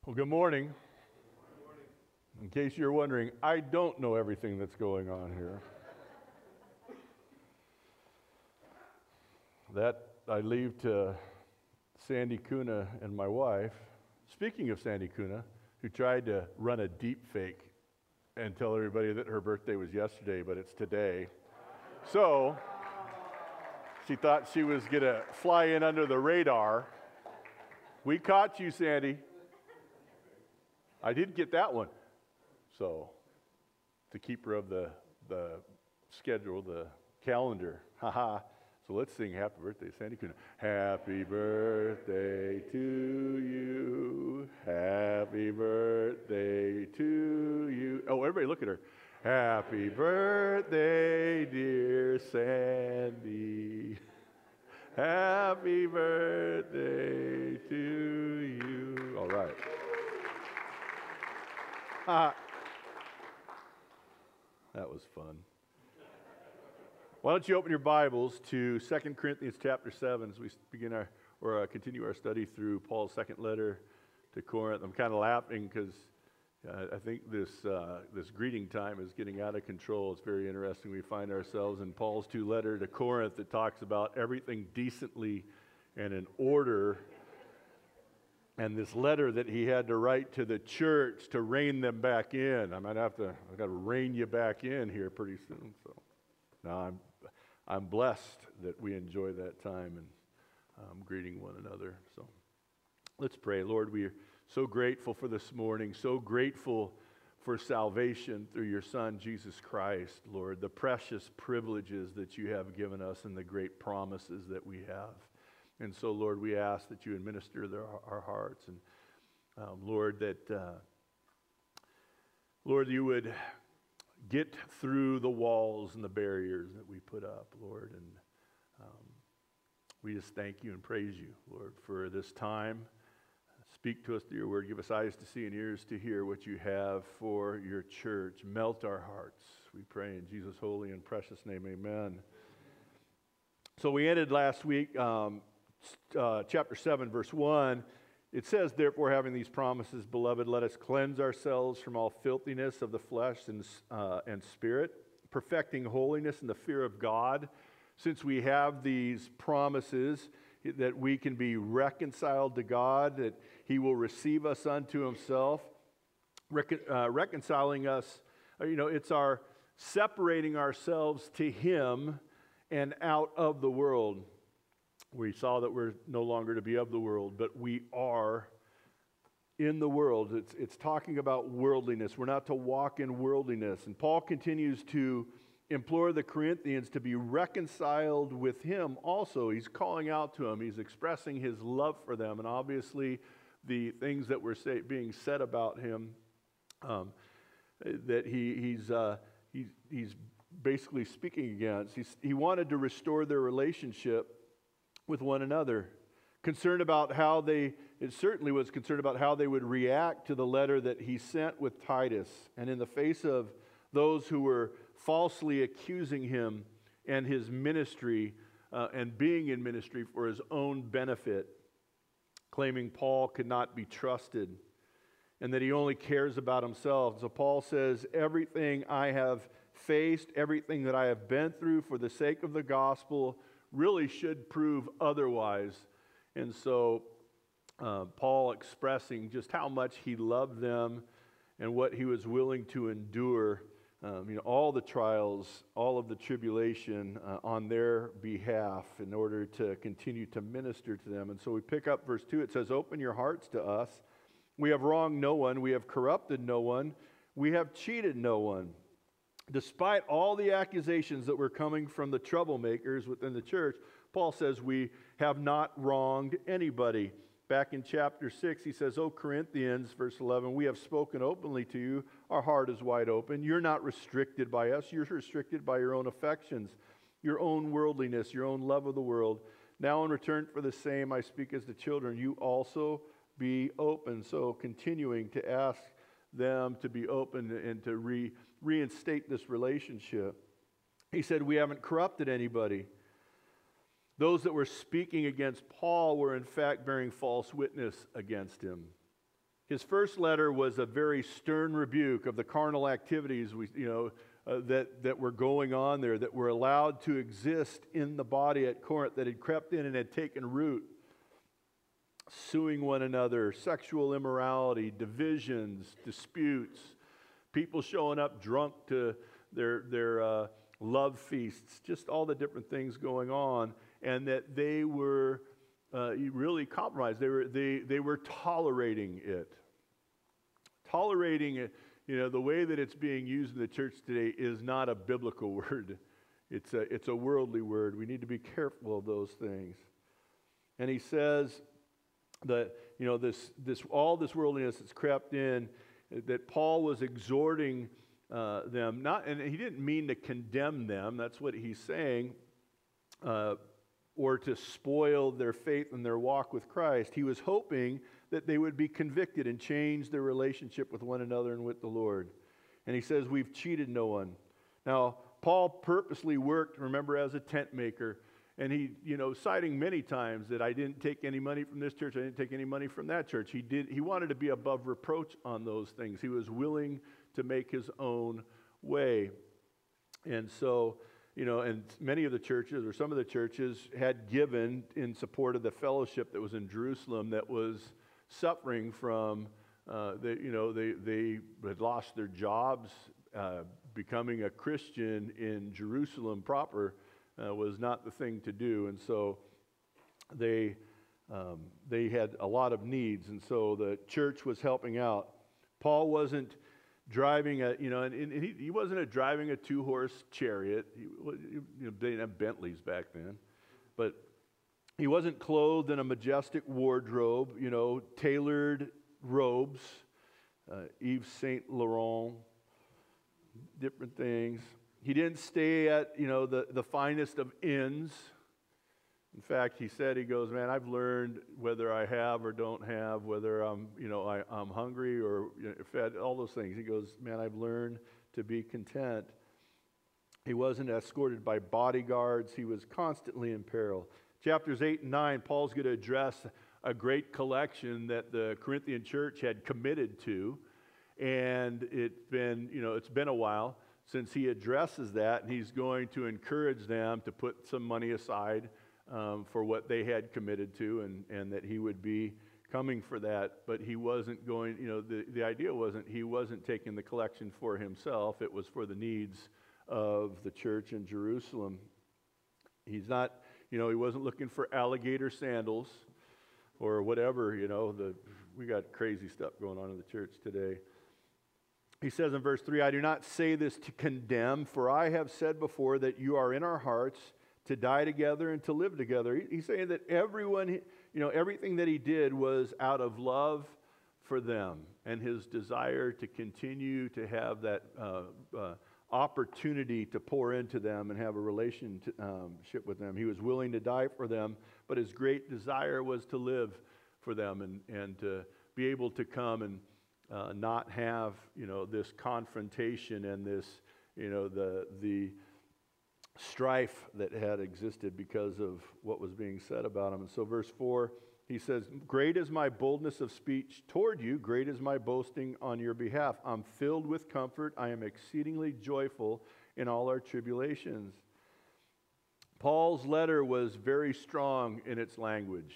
Well, good morning. In case you're wondering, I don't know everything that's going on here. That I leave to Sandy Kuna and my wife. Speaking of Sandy Kuna, who tried to run a deep fake and tell everybody that her birthday was yesterday, but it's today. So she thought she was going to fly in under the radar. We caught you, Sandy. I did get that one. So, the keeper of the schedule, the calendar. Haha. So let's sing Happy Birthday, Sandy Kuna. Happy birthday to you. Happy birthday to you. Oh, everybody look at her. Happy birthday, dear Sandy. Happy birthday to you. All right. That was fun. Why don't you open your Bibles to 2 Corinthians chapter 7 as we begin continue our study through Paul's second letter to Corinth. I'm kind of laughing because I think this greeting time is getting out of control. It's very interesting. We find ourselves in Paul's letter to Corinth that talks about everything decently and in order. And this letter that he had to write to the church to rein them back in. I've got to rein you back in here pretty soon. So now I'm blessed that we enjoy that time and greeting one another. So let's pray. Lord, we are so grateful for this morning, so grateful for salvation through your Son, Jesus Christ, Lord, the precious privileges that you have given us and the great promises that we have. And so, Lord, we ask that you administer our hearts. And, Lord, you would get through the walls and the barriers that we put up, Lord. And we just thank you and praise you, Lord, for this time. Speak to us through your word. Give us eyes to see and ears to hear what you have for your church. Melt our hearts, we pray in Jesus' holy and precious name, amen. So we ended last week... chapter 7, verse 1, it says, "Therefore, having these promises, beloved, let us cleanse ourselves from all filthiness of the flesh and spirit, perfecting holiness in the fear of God, since we have these promises that we can be reconciled to God, that he will receive us unto himself," reconciling us, it's our separating ourselves to him and out of the world. We saw that we're no longer to be of the world, but we are in the world. It's talking about worldliness. We're not to walk in worldliness. And Paul continues to implore the Corinthians to be reconciled with him also. He's calling out to them. He's expressing his love for them. And obviously, the things that were being said about him, that he's basically speaking against. He wanted to restore their relationship with one another, concerned about it certainly was concerned about how they would react to the letter that he sent with Titus, and in the face of those who were falsely accusing him and his ministry and being in ministry for his own benefit, claiming Paul could not be trusted and that he only cares about himself. So Paul says, everything I have faced, everything that I have been through for the sake of the gospel really should prove otherwise. And so Paul expressing just how much he loved them and what he was willing to endure, all the trials, all of the tribulation on their behalf in order to continue to minister to them. And so we pick up verse 2. It says, "Open your hearts to us. We have wronged no one. We have corrupted no one. We have cheated no one." Despite all the accusations that were coming from the troublemakers within the church, Paul says we have not wronged anybody. Back in chapter 6, he says, "O Corinthians," verse 11, "we have spoken openly to you. Our heart is wide open. You're not restricted by us. You're restricted by your own affections, your own worldliness, your own love of the world. Now in return for the same, I speak as to children. You also be open." So continuing to ask them to be open and to reinstate this relationship. He said, we haven't corrupted anybody. Those that were speaking against Paul were in fact bearing false witness against him. His first letter was a very stern rebuke of the carnal activities that were going on there, that were allowed to exist in the body at Corinth, that had crept in and had taken root. Suing one another, sexual immorality, divisions, disputes, people showing up drunk to their love feasts, just all the different things going on, and that they were really compromised. They were tolerating it. Tolerating it, the way that it's being used in the church today is not a biblical word. It's a worldly word. We need to be careful of those things. And he says that all this worldliness that's crept in, that Paul was exhorting them, and he didn't mean to condemn them. That's what he's saying. Or to spoil their faith and their walk with Christ. He was hoping that they would be convicted and change their relationship with one another and with the Lord. And he says, we've cheated no one. Now, Paul purposely worked, remember, as a tent maker. And he, citing many times that I didn't take any money from this church, I didn't take any money from that church. He wanted to be above reproach on those things. He was willing to make his own way. And so, and many of the churches, or some of the churches, had given in support of the fellowship that was in Jerusalem that was suffering from, they had lost their jobs. Becoming a Christian in Jerusalem proper was not the thing to do. And so they had a lot of needs. And so the church was helping out. Paul wasn't driving he wasn't driving a two-horse chariot. They didn't have Bentleys back then, but he wasn't clothed in a majestic wardrobe, tailored robes, Yves Saint Laurent, different things. He didn't stay at the finest of inns. In fact, he goes, man, I've learned whether I have or don't have, whether I'm hungry or fed, all those things. He goes, man, I've learned to be content. He wasn't escorted by bodyguards. He was constantly in peril. Chapters 8 and 9, Paul's going to address a great collection that the Corinthian church had committed to. And it's been a while since he addresses that, and he's going to encourage them to put some money aside for what they had committed to, and that he would be coming for that. But he wasn't going, the idea wasn't, he wasn't taking the collection for himself. It was for the needs of the church in Jerusalem. He's not, he wasn't looking for alligator sandals or whatever, we got crazy stuff going on in the church today. He says in verse 3, I do not say this to condemn, for I have said before that you are in our hearts to die together and to live together. He's saying that everyone, everything that he did was out of love for them and his desire to continue to have that opportunity to pour into them and have a relationship with them. He was willing to die for them, but his great desire was to live for them and to be able to come and not have, this confrontation and this, the strife that had existed because of what was being said about him. And so verse 4, he says, great is my boldness of speech toward you, great is my boasting on your behalf. I'm filled with comfort, I am exceedingly joyful in all our tribulations. Paul's letter was very strong in its language.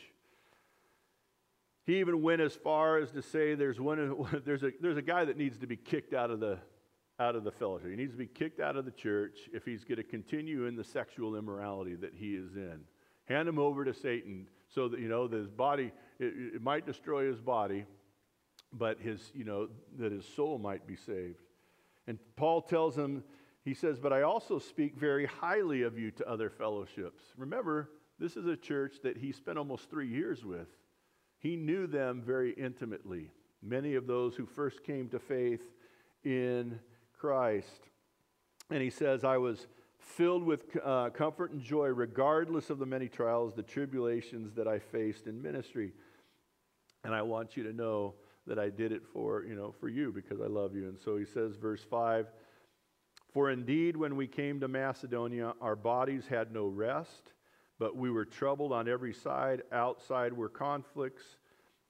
He even went as far as to say there's a guy that needs to be kicked out of the fellowship. He needs to be kicked out of the church if he's going to continue in the sexual immorality that he is in. Hand him over to Satan so that that his body it might destroy his body, but that his soul might be saved. And Paul tells him, he says, but I also speak very highly of you to other fellowships. Remember, this is a church that he spent almost 3 years with. He knew them very intimately, many of those who first came to faith in Christ. And he says, I was filled with comfort and joy regardless of the many trials, the tribulations that I faced in ministry. And I want you to know that I did it for you because I love you. And so he says, verse 5, for indeed when we came to Macedonia, our bodies had no rest, but we were troubled on every side. Outside were conflicts,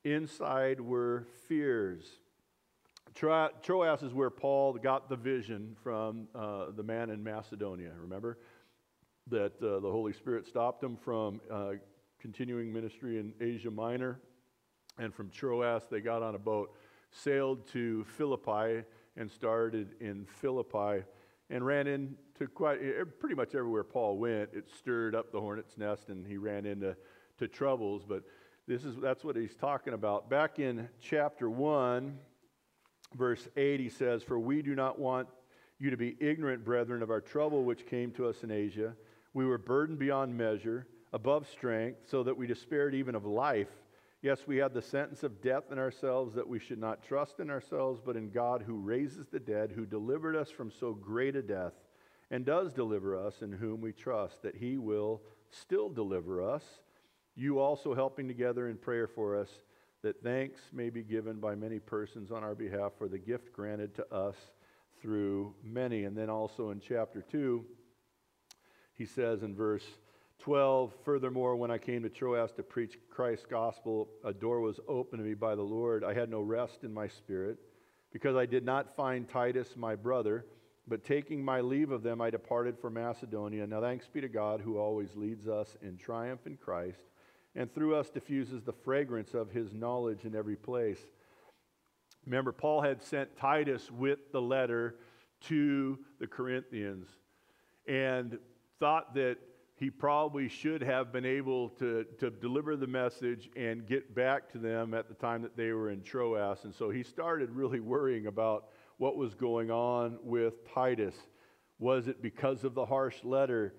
Inside were fears. Troas is where Paul got the vision from the man in Macedonia. Remember that the Holy Spirit stopped him from continuing ministry in Asia Minor. And from Troas, they got on a boat, sailed to Philippi, and started in Philippi, and ran into pretty much everywhere Paul went. It stirred up the hornet's nest, and he ran into troubles. But that's what he's talking about. Back in chapter 1, verse 8, he says, "For we do not want you to be ignorant, brethren, of our trouble which came to us in Asia. We were burdened beyond measure, above strength, so that we despaired even of life. Yes, we had the sentence of death in ourselves, that we should not trust in ourselves, but in God who raises the dead, who delivered us from so great a death, and does deliver us, in whom we trust, that he will still deliver us. You also helping together in prayer for us, that thanks may be given by many persons on our behalf for the gift granted to us through many." And then also in chapter 2, he says in verse 12, "Furthermore, when I came to Troas to preach Christ's gospel, a door was opened to me by the Lord. I had no rest in my spirit, because I did not find Titus my brother, but taking my leave of them, I departed for Macedonia. Now thanks be to God, who always leads us in triumph in Christ, and through us diffuses the fragrance of his knowledge in every place." Remember, Paul had sent Titus with the letter to the Corinthians, and thought that he probably should have been able to deliver the message and get back to them at the time that they were in Troas. And so he started really worrying about what was going on with Titus. Was it because of the harsh letter?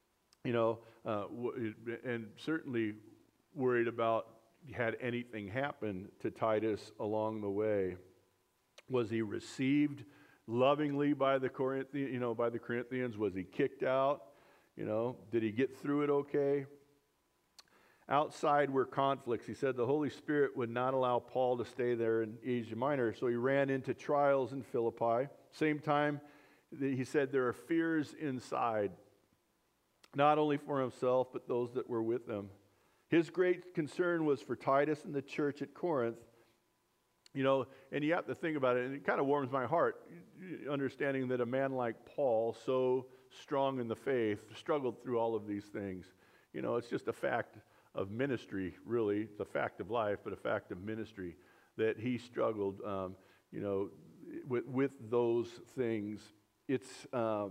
And certainly worried about had anything happened to Titus along the way. Was he received lovingly by the Corinthians? Was he kicked out? Did he get through it okay? Outside were conflicts. He said the Holy Spirit would not allow Paul to stay there in Asia Minor, so he ran into trials in Philippi. Same time, he said there are fears inside, not only for himself, but those that were with him. His great concern was for Titus and the church at Corinth. And you have to think about it, and it kind of warms my heart, understanding that a man like Paul, so strong in the faith, struggled through all of these things. It's just a fact of ministry, really. It's a fact of life, but a fact of ministry, that he struggled, with those things. It's,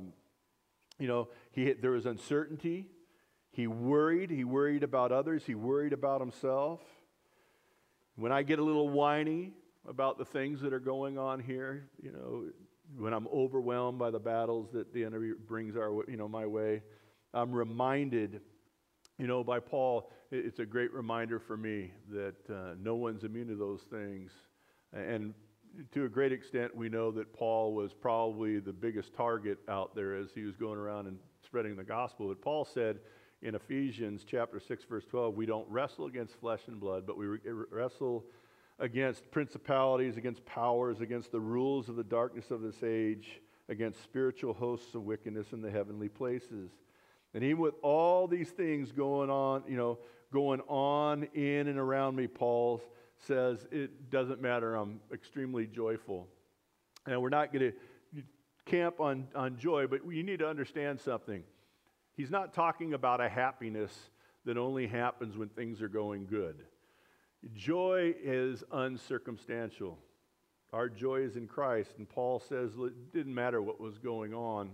there was uncertainty. He worried about others. He worried about himself. When I get a little whiny about the things that are going on here, when I'm overwhelmed by the battles that the enemy brings my way, I'm reminded, by Paul. It's a great reminder for me that no one's immune to those things. And to a great extent, we know that Paul was probably the biggest target out there as he was going around and spreading the gospel. But Paul said in Ephesians chapter 6, verse 12, "We don't wrestle against flesh and blood, but we wrestle against principalities, against powers, against the rules of the darkness of this age, against spiritual hosts of wickedness in the heavenly places." And even with all these things going on in and around me, Paul says, it doesn't matter, I'm extremely joyful. And we're not going to camp on joy, but you need to understand something. He's not talking about a happiness that only happens when things are going good. Joy is uncircumstantial. Our joy is in Christ. And Paul says it didn't matter what was going on,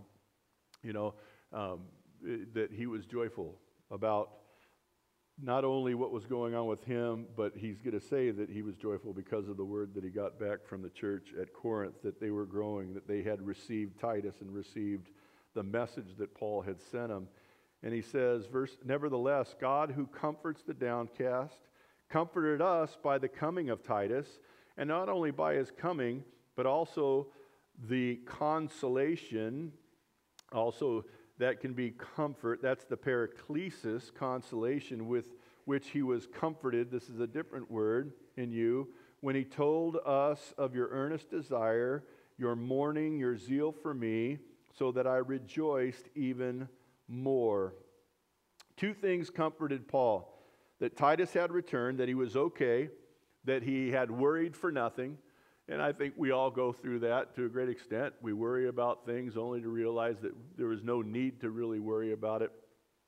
that he was joyful about not only what was going on with him, but he's going to say that he was joyful because of the word that he got back from the church at Corinth, that they were growing, that they had received Titus and received the message that Paul had sent them. And he says, "Nevertheless, God who comforts the downcast comforted us by the coming of Titus, and not only by his coming, but also the consolation." Also, that can be comfort. That's the paraklesis, consolation, with which he was comforted. This is a different word in you. "When he told us of your earnest desire, your mourning, your zeal for me, so that I rejoiced even more." Two things comforted Paul: that Titus had returned, that he was okay, that he had worried for nothing. And I think we all go through that to a great extent. We worry about things only to realize that there was no need to really worry about it.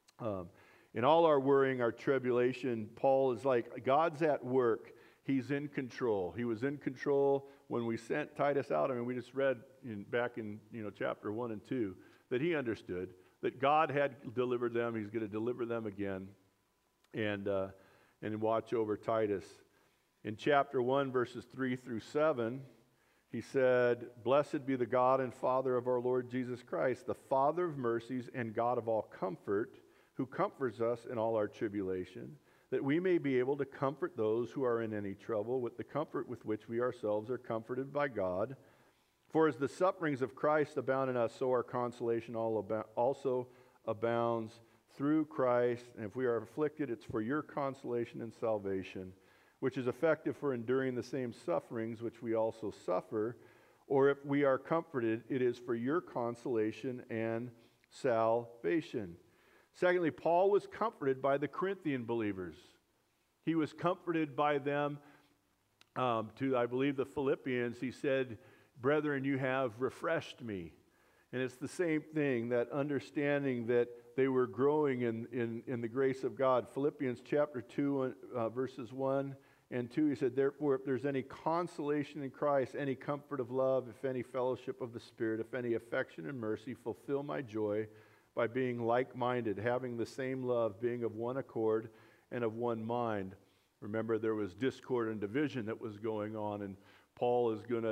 In all our worrying, our tribulation, Paul is like, God's at work. He's in control. He was in control when we sent Titus out. I mean, we just read back in chapter 1 and 2 that he understood that God had delivered them. He's going to deliver them again, and watch over Titus. In chapter 1, verses 3 through 7, he said, "Blessed be the God and Father of our Lord Jesus Christ, the Father of mercies and God of all comfort, who comforts us in all our tribulation, that we may be able to comfort those who are in any trouble with the comfort with which we ourselves are comforted by God. For as the sufferings of Christ abound in us, so our consolation also abounds through Christ. And if we are afflicted, it's for your consolation and salvation, which is effective for enduring the same sufferings which we also suffer. Or if we are comforted, it is for your consolation and salvation." Secondly, Paul was comforted by the Corinthian believers. He was comforted by them. To, I believe, the Philippians, he said, "Brethren, you have refreshed me." And it's the same thing, that understanding that they were growing in the grace of God. Philippians chapter 2, verses 1 and 2, he said, "Therefore, if there's any consolation in Christ, any comfort of love, if any fellowship of the Spirit, if any affection and mercy, fulfill my joy by being like-minded, having the same love, being of one accord and of one mind." Remember, there was discord and division that was going on, and Paul is going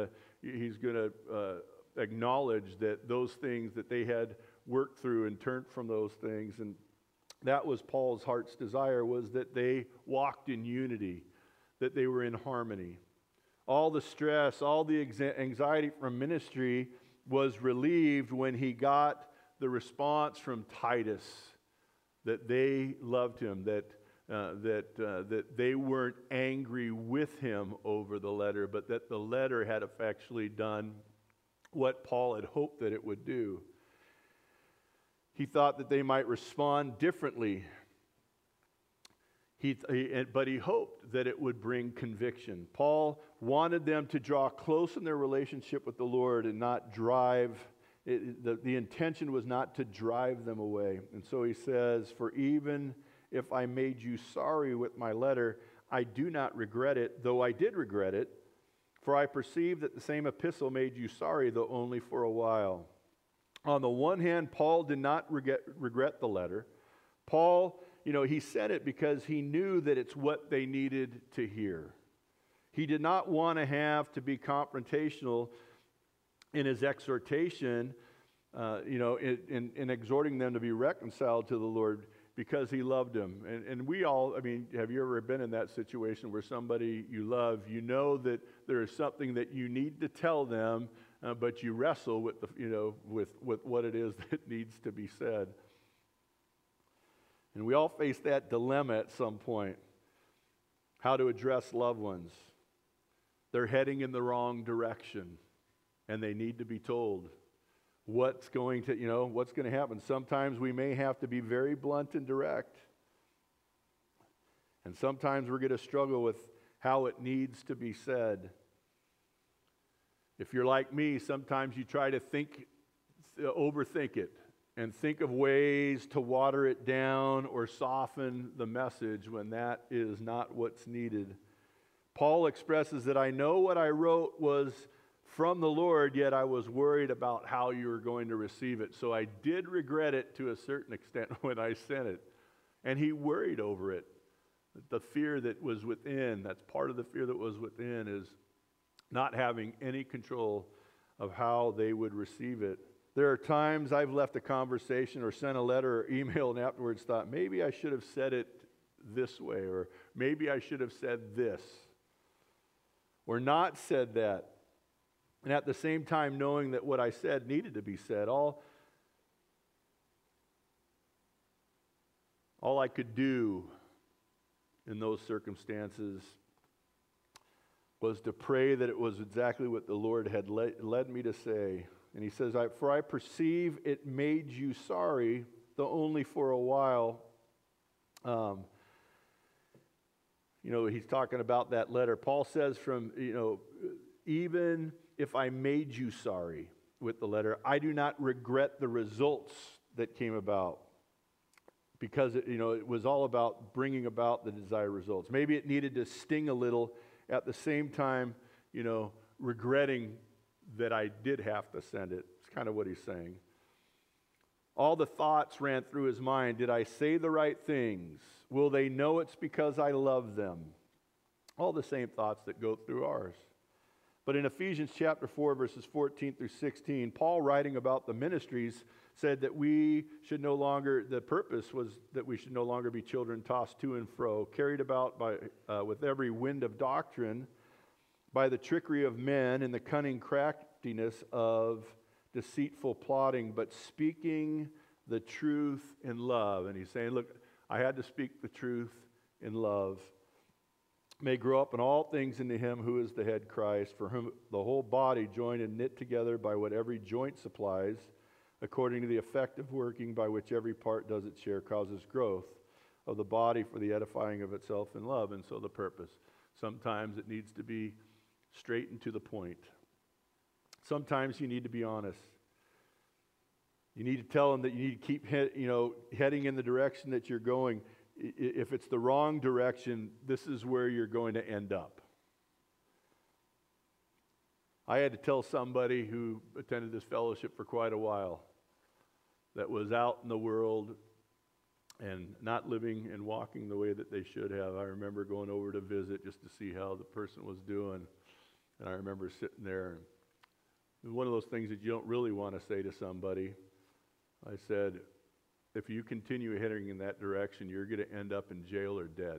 to acknowledge that those things that they had worked through and turned from those things, and that was Paul's heart's desire, was that they walked in unity, that they were in harmony. All the stress, all the anxiety from ministry was relieved when he got the response from Titus that they loved him, that they weren't angry with him over the letter, but that the letter had effectually done what Paul had hoped that it would do. He thought that they might respond differently, but he hoped that it would bring conviction. Paul wanted them to draw close in their relationship with the Lord and not drive. The intention was not to drive them away. And so he says, "For even if I made you sorry with my letter, I do not regret it, though I did regret it. For I perceive that the same epistle made you sorry, though only for a while." On the one hand, Paul did not regret the letter. Paul, he said it because he knew that it's what they needed to hear. He did not want to have to be confrontational in his exhortation, in exhorting them to be reconciled to the Lord, because he loved them. And we all, have you ever been in that situation where somebody you love, you know that there is something that you need to tell them, but you wrestle with with what it is that needs to be said. And we all face that dilemma at some point, how to address loved ones. They're heading in the wrong direction, and they need to be told what's going to happen. Sometimes we may have to be very blunt and direct. And sometimes we're going to struggle with how it needs to be said. If you're like me, sometimes you try to overthink it and think of ways to water it down or soften the message when that is not what's needed. Paul expresses that I know what I wrote was from the Lord, yet I was worried about how you were going to receive it. So I did regret it to a certain extent when I sent it. And he worried over it. The fear that was within, that's part of the fear that was within, is not having any control of how they would receive it. There are times I've left a conversation or sent a letter or email and afterwards thought, maybe I should have said it this way, or maybe I should have said this, or not said that. And at the same time, knowing that what I said needed to be said, all I could do in those circumstances was to pray that it was exactly what the Lord had led me to say. And he says, "For I perceive it made you sorry, though only for a while." he's talking about that letter. Paul says even if I made you sorry with the letter, I do not regret the results that came about, because it was all about bringing about the desired results. Maybe it needed to sting a little, at the same time, regretting that I did have to send it. It's kind of what he's saying. All the thoughts ran through his mind. Did I say the right things? Will they know it's because I love them? All the same thoughts that go through ours. But in Ephesians chapter 4, verses 14 through 16, Paul, writing about the ministries, said that the purpose was that we should no longer be children tossed to and fro, carried about with every wind of doctrine, by the trickery of men and the cunning craftiness of deceitful plotting, but speaking the truth in love. And he's saying, look, I had to speak the truth in love. May grow up in all things into him who is the head, Christ, for whom the whole body, joined and knit together by what every joint supplies, according to the effective working by which every part does its share, causes growth of the body for the edifying of itself in love. And so the purpose. Sometimes it needs to be straight and to the point. Sometimes you need to be honest. You need to tell them that you need to keep heading in the direction that you're going. If it's the wrong direction, this is where you're going to end up. I had to tell somebody who attended this fellowship for quite a while, that was out in the world and not living and walking the way that they should have. I remember going over to visit just to see how the person was doing. And I remember sitting there. And one of those things that you don't really want to say to somebody, I said, if you continue heading in that direction, you're going to end up in jail or dead.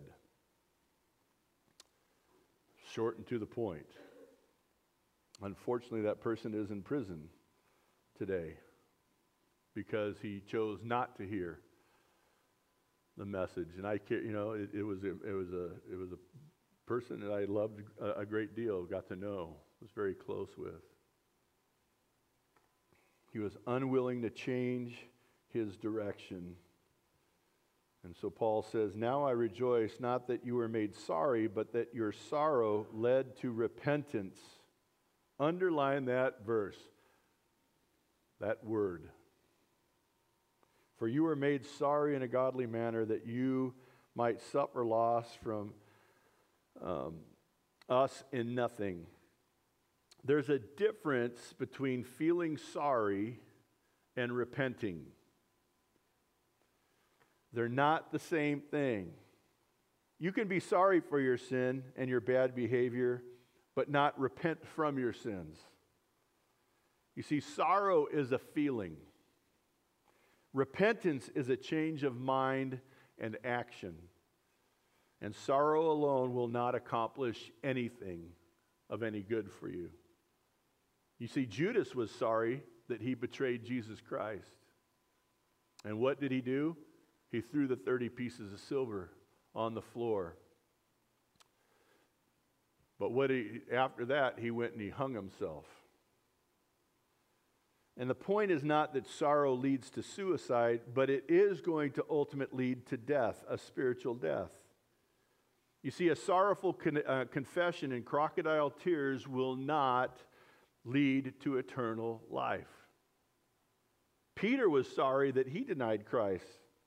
Short and to the point. Unfortunately, that person is in prison today because he chose not to hear the message. And it was a person that I loved a great deal, got to know, was very close with. He was unwilling to change his direction. And so Paul says, now I rejoice, not that you were made sorry, but that your sorrow led to repentance. Underline that verse, that word. For you were made sorry in a godly manner, that you might suffer loss from us in nothing. There's a difference between feeling sorry and repenting. They're not the same thing. You can be sorry for your sin and your bad behavior, but not repent from your sins. You see, sorrow is a feeling. Repentance is a change of mind and action. And sorrow alone will not accomplish anything of any good for you. You see, Judas was sorry that he betrayed Jesus Christ. And what did he do? He threw the 30 pieces of silver on the floor. But after that, he went and he hung himself. And the point is not that sorrow leads to suicide, but it is going to ultimately lead to death, a spiritual death. You see, a sorrowful confession and crocodile tears will not lead to eternal life. Peter was sorry that he denied Christ.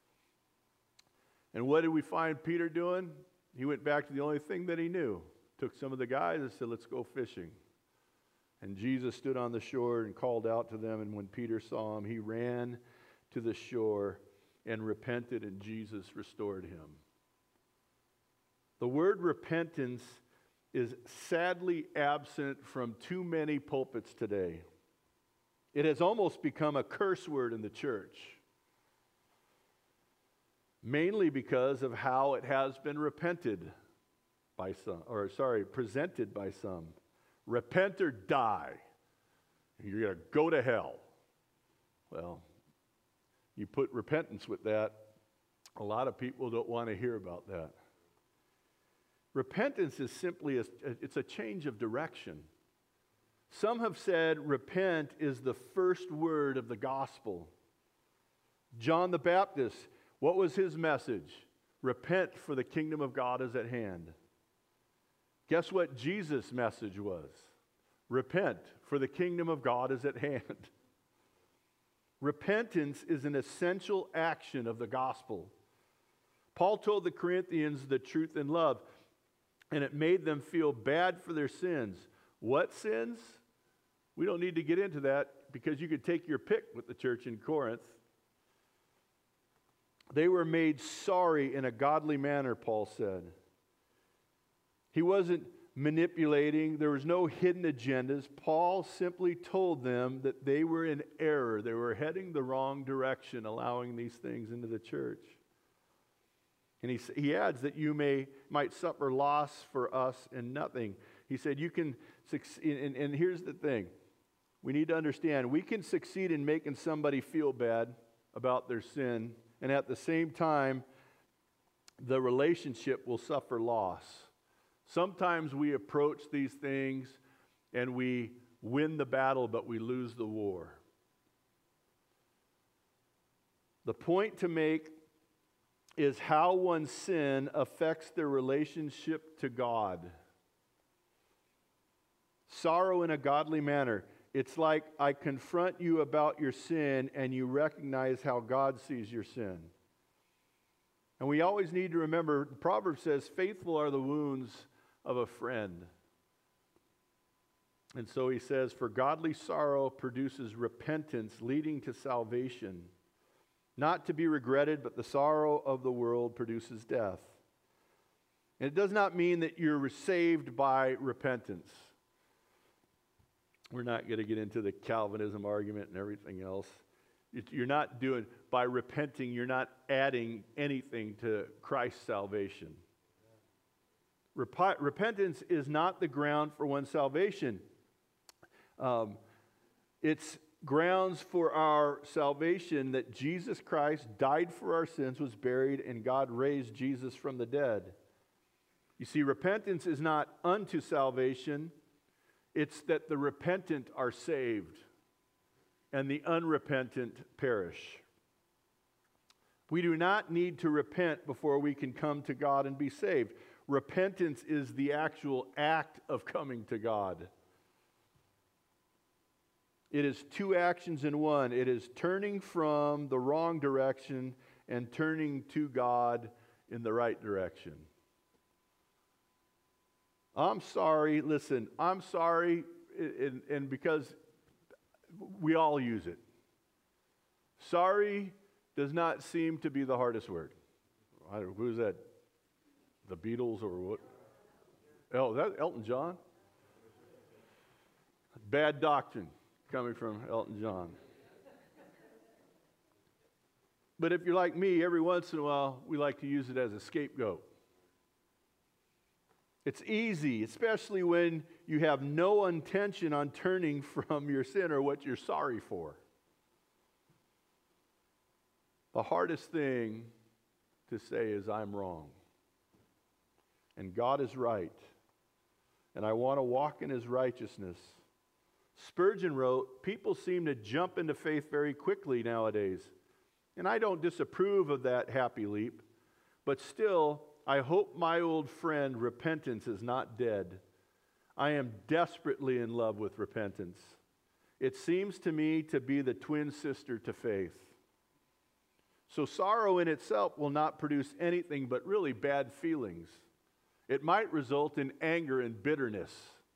And what did we find Peter doing? He went back to the only thing that he knew. Took some of the guys and said, let's go fishing. And Jesus stood on the shore and called out to them. And when Peter saw him, he ran to the shore and repented, and Jesus restored him. The word repentance is sadly absent from too many pulpits today. It has almost become a curse word in the church. Mainly because of how it has been presented by some. Repent or die. You're going to go to hell. Well, you put repentance with that, a lot of people don't want to hear about that. Repentance is simply it's a change of direction. Some have said repent is the first word of the gospel. John the Baptist, what was his message? Repent, for the kingdom of God is at hand. Guess what Jesus' message was? Repent, for the kingdom of God is at hand. Repentance is an essential action of the gospel. Paul told the Corinthians the truth in love, and it made them feel bad for their sins. What sins? We don't need to get into that because you could take your pick with the church in Corinth. They were made sorry in a godly manner, Paul said. He wasn't manipulating. There was no hidden agendas. Paul simply told them that they were in error. They were heading the wrong direction, allowing these things into the church. And he adds that you might suffer loss for us in nothing. He said you can succeed, and here's the thing. We need to understand, we can succeed in making somebody feel bad about their sin, and at the same time, the relationship will suffer loss. Sometimes we approach these things and we win the battle, but we lose the war. The point to make is how one's sin affects their relationship to God. Sorrow in a godly manner. It's like I confront you about your sin and you recognize how God sees your sin. And we always need to remember, Proverbs says, faithful are the wounds of a friend. And so he says, for godly sorrow produces repentance, leading to salvation. Not to be regretted, but the sorrow of the world produces death. And it does not mean that you're saved by repentance. We're not going to get into the Calvinism argument and everything else. You're not doing, by repenting, you're not adding anything to Christ's salvation. Repentance is not the ground for one's salvation. It's grounds for our salvation that Jesus Christ died for our sins, was buried, and God raised Jesus from the dead. You see, repentance is not unto salvation. It's that the repentant are saved and the unrepentant perish. We do not need to repent before we can come to God and be saved. Repentance is the actual act of coming to God. It is two actions in one. It is turning from the wrong direction and turning to God in the right direction. I'm sorry, listen, I'm sorry, and because we all use it. Sorry does not seem to be the hardest word. Who's that? The Beatles or what? Oh, that Elton John? Bad doctrine coming from Elton John. But if you're like me, every once in a while, we like to use it as a scapegoat. It's easy, especially when you have no intention on turning from your sin or what you're sorry for. The hardest thing to say is, I'm wrong. And God is right. And I want to walk in His righteousness. Spurgeon wrote, people seem to jump into faith very quickly nowadays. And I don't disapprove of that happy leap. But still, I hope my old friend repentance is not dead. I am desperately in love with repentance. It seems to me to be the twin sister to faith. So sorrow in itself will not produce anything but really bad feelings. It might result in anger and bitterness.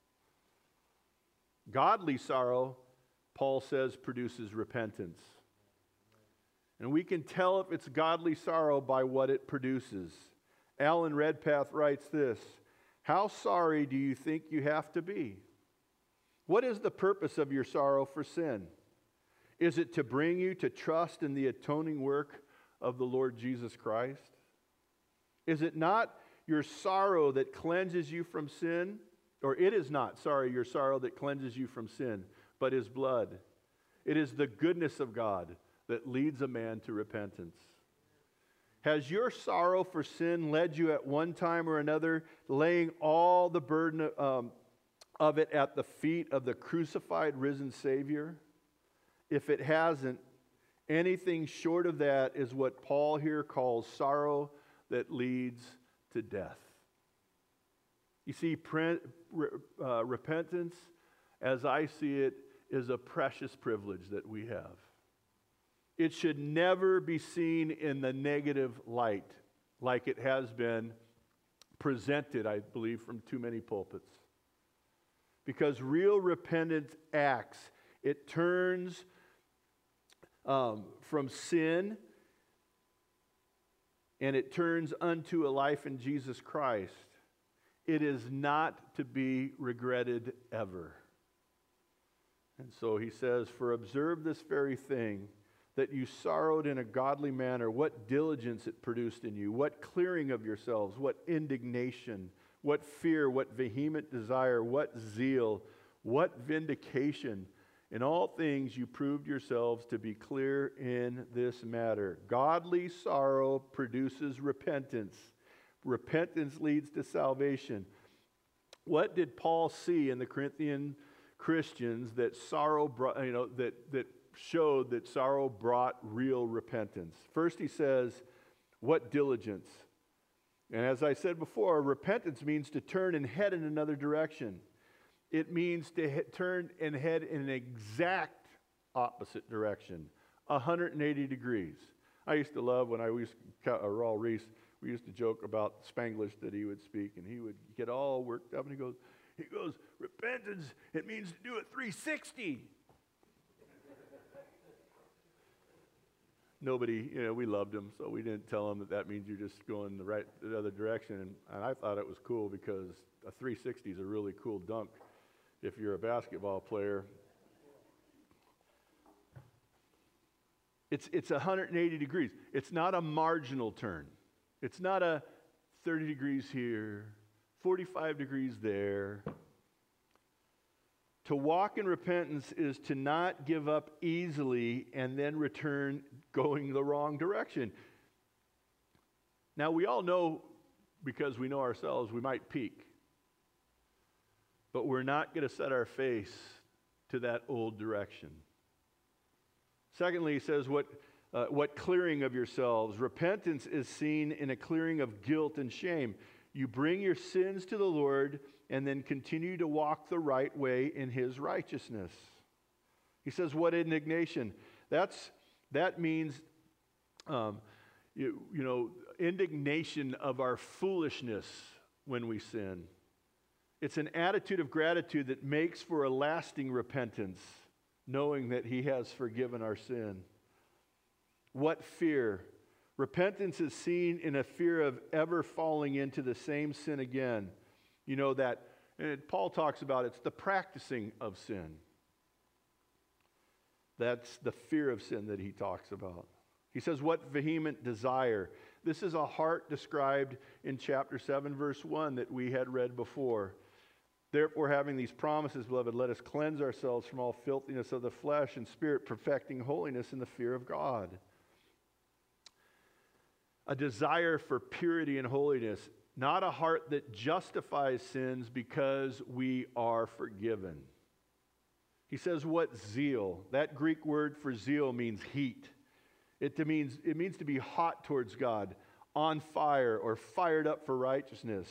Godly sorrow, Paul says, produces repentance. And we can tell if it's godly sorrow by what it produces. Alan Redpath writes this, how sorry do you think you have to be? What is the purpose of your sorrow for sin? Is it to bring you to trust in the atoning work of the Lord Jesus Christ? Is it not your sorrow that cleanses you from sin? Or it is not, your sorrow that cleanses you from sin, but His blood. It is the goodness of God that leads a man to repentance. Has your sorrow for sin led you at one time or another, laying all the burden of it at the feet of the crucified, risen Savior? If it hasn't, anything short of that is what Paul here calls sorrow that leads to death. You see, repentance, as I see it, is a precious privilege that we have. It should never be seen in the negative light like it has been presented, I believe, from too many pulpits. Because real repentance acts, it turns from sin and it turns unto a life in Jesus Christ. It is not to be regretted ever. And so he says, for observe this very thing, that you sorrowed in a godly manner, what diligence it produced in you, what clearing of yourselves, what indignation, what fear, what vehement desire, what zeal, what vindication. In all things you proved yourselves to be clear in this matter. Godly sorrow produces repentance. Repentance leads to salvation. What did Paul see in the Corinthian Christians that sorrow brought, that showed that sorrow brought real repentance? First he says, what diligence? And as I said before, repentance means to turn and head in another direction. It means to turn and head in an exact opposite direction, 180 degrees. I used to love when I used to, Raul Reese, we used to joke about Spanglish that he would speak, and he would get all worked up, and he goes, repentance, it means to do it 360. Nobody, we loved him, so we didn't tell him that means you're just going the other direction. And I thought it was cool because a 360 is a really cool dunk if you're a basketball player. It's 180 degrees. It's not a marginal turn. It's not a 30 degrees here, 45 degrees there. To walk in repentance is to not give up easily and then return going the wrong direction. Now, we all know, because we know ourselves, we might peak. But we're not going to set our face to that old direction. Secondly, he says, what clearing of yourselves? Repentance is seen in a clearing of guilt and shame. You bring your sins to the Lord and then continue to walk the right way in His righteousness. He says, what indignation? That means, indignation of our foolishness when we sin. It's an attitude of gratitude that makes for a lasting repentance, knowing that He has forgiven our sin. What fear? Repentance is seen in a fear of ever falling into the same sin again. You know that, and Paul talks about it's the practicing of sin. That's the fear of sin that he talks about. He says, what vehement desire? This is a heart described in chapter 7, verse 1 that we had read before. Therefore, having these promises, beloved, let us cleanse ourselves from all filthiness of the flesh and spirit, perfecting holiness in the fear of God. A desire for purity and holiness, not a heart that justifies sins because we are forgiven. He says, what zeal? That Greek word for zeal means heat. It means to be hot towards God, on fire, or fired up for righteousness.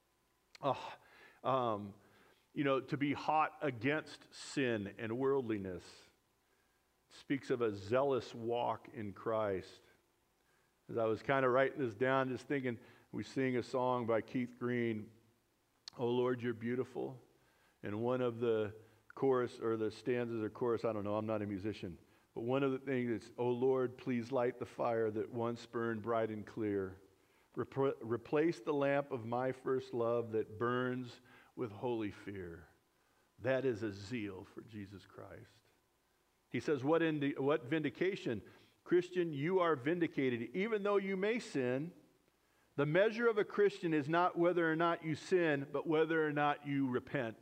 To be hot against sin and worldliness. It speaks of a zealous walk in Christ. As I was kind of writing this down, just thinking, we sing a song by Keith Green, "Oh Lord, You're Beautiful." And one of the chorus, or the stanzas or chorus, I don't know, I'm not a musician. But one of the things is, "Oh Lord, please light the fire that once burned bright and clear. Replace the lamp of my first love that burns with holy fear." That is a zeal for Jesus Christ. He says, what vindication? Christian, you are vindicated. Even though you may sin, the measure of a Christian is not whether or not you sin, but whether or not you repent.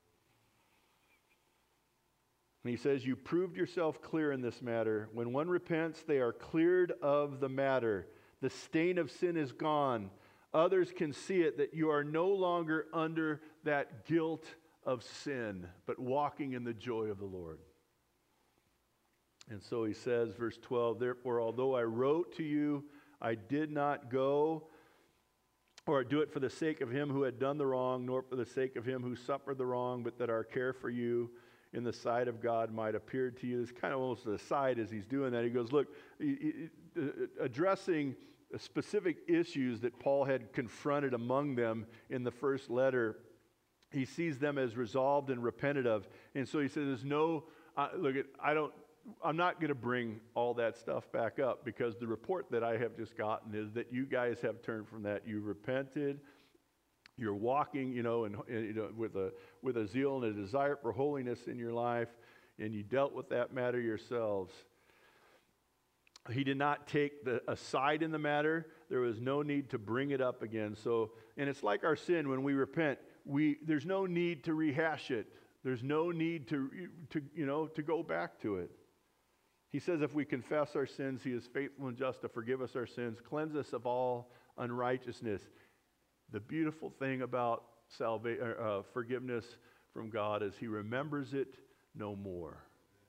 And he says, you proved yourself clear in this matter. When one repents, they are cleared of the matter. The stain of sin is gone. Others can see it, that you are no longer under that guilt of sin, but walking in the joy of the Lord. And so he says, verse 12, therefore, although I wrote to you, I did not go or do it for the sake of him who had done the wrong, nor for the sake of him who suffered the wrong, but that our care for you in the sight of God might appear to you. It's kind of almost an aside as he's doing that. He goes, look, addressing specific issues that Paul had confronted among them in the first letter, he sees them as resolved and repented of. And so he says, there's no, I'm not going to bring all that stuff back up, because the report that I have just gotten is that you guys have turned from that. You repented. You're walking, with a zeal and a desire for holiness in your life, and you dealt with that matter yourselves. He did not take a side in the matter. There was no need to bring it up again. So, and it's like our sin when we repent. There's no need to rehash it. There's no need to go back to it. He says if we confess our sins, he is faithful and just to forgive us our sins, cleanse us of all unrighteousness. The beautiful thing about forgiveness from God is he remembers it no more.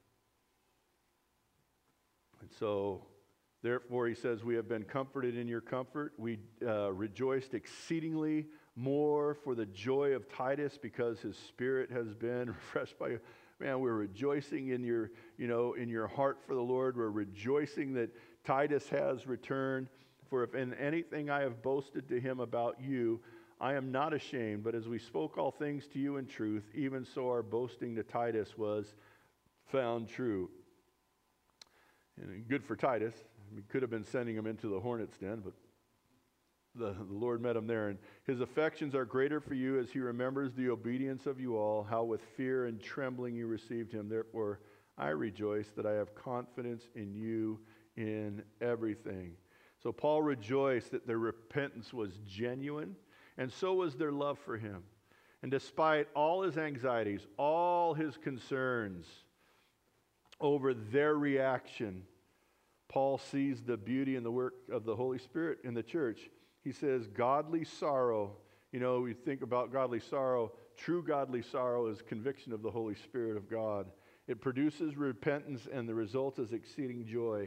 And so, therefore, he says, we have been comforted in your comfort. We rejoiced exceedingly more for the joy of Titus, because his spirit has been refreshed by you. Man, we're rejoicing in your heart for the Lord. We're rejoicing that Titus has returned. For if in anything I have boasted to him about you, I am not ashamed. But as we spoke all things to you in truth, even so our boasting to Titus was found true. And good for Titus. We could have been sending him into the hornet's den, but the Lord met him there. And his affections are greater for you as he remembers the obedience of you all, how with fear and trembling you received him. Therefore, I rejoice that I have confidence in you in everything. So Paul rejoiced that their repentance was genuine, and so was their love for him. And despite all his anxieties, all his concerns over their reaction, Paul sees the beauty and the work of the Holy Spirit in the church. He says, godly sorrow, we think about godly sorrow. True godly sorrow is conviction of the Holy Spirit of God. It produces repentance, and the result is exceeding joy.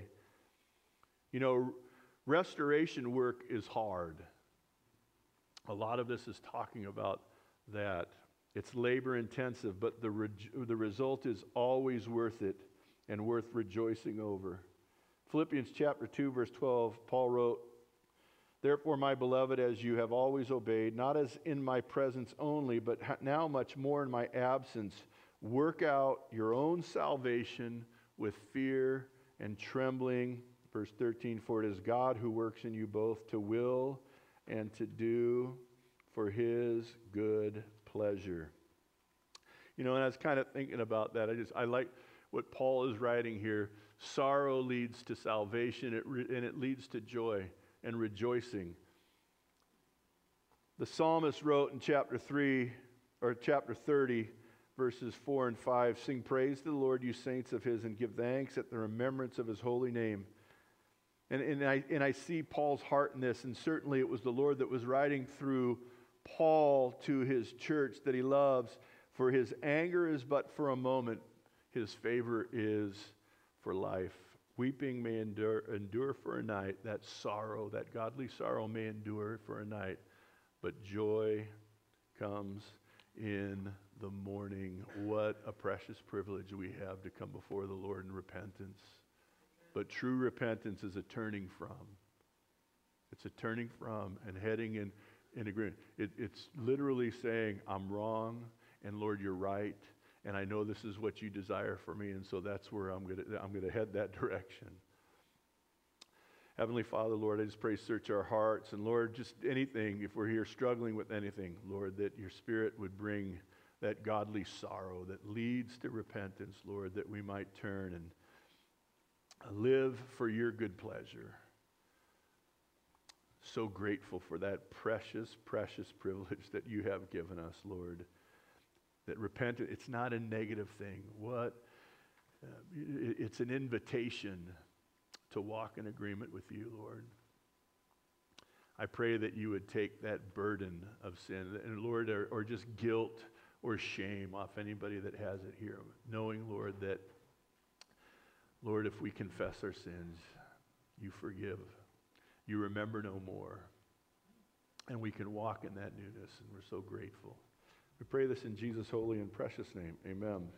Restoration work is hard. A lot of this is talking about that. It's labor intensive, but the result is always worth it and worth rejoicing over. Philippians chapter 2, verse 12, Paul wrote, therefore, my beloved, as you have always obeyed, not as in my presence only, but now much more in my absence, work out your own salvation with fear and trembling. Verse 13, for it is God who works in you both to will and to do for his good pleasure. And I was kind of thinking about that. I like what Paul is writing here. Sorrow leads to salvation, and it leads to joy and rejoicing. The psalmist wrote in chapter 30, verses 4 and 5, sing praise to the Lord, you saints of his, and give thanks at the remembrance of his holy name. And I see Paul's heart in this, and certainly it was the Lord that was writing through Paul to his church that he loves. For his anger is but for a moment, his favor is for life. Weeping may endure for a night. That sorrow, that godly sorrow may endure for a night, but joy comes in the morning. What a precious privilege we have to come before the Lord in repentance. But true repentance is a turning from. It's a turning from and heading in agreement. It's literally saying, I'm wrong, and Lord, you're right, and I know this is what you desire for me, and so that's where I'm going to head that direction. Heavenly Father, Lord, I just pray search our hearts, and Lord, just anything, if we're here struggling with anything, Lord, that your Spirit would bring that godly sorrow that leads to repentance, Lord, that we might turn and live for your good pleasure. So grateful for that precious, precious privilege that you have given us, Lord. That repentance, it's not a negative thing. It's an invitation to walk in agreement with you, Lord. I pray that you would take that burden of sin, and Lord, or just guilt or shame off anybody that has it here, knowing, Lord, that Lord, if we confess our sins, you forgive. You remember no more. and we can walk in that newness, and we're so grateful. We pray this in Jesus' holy and precious name. Amen.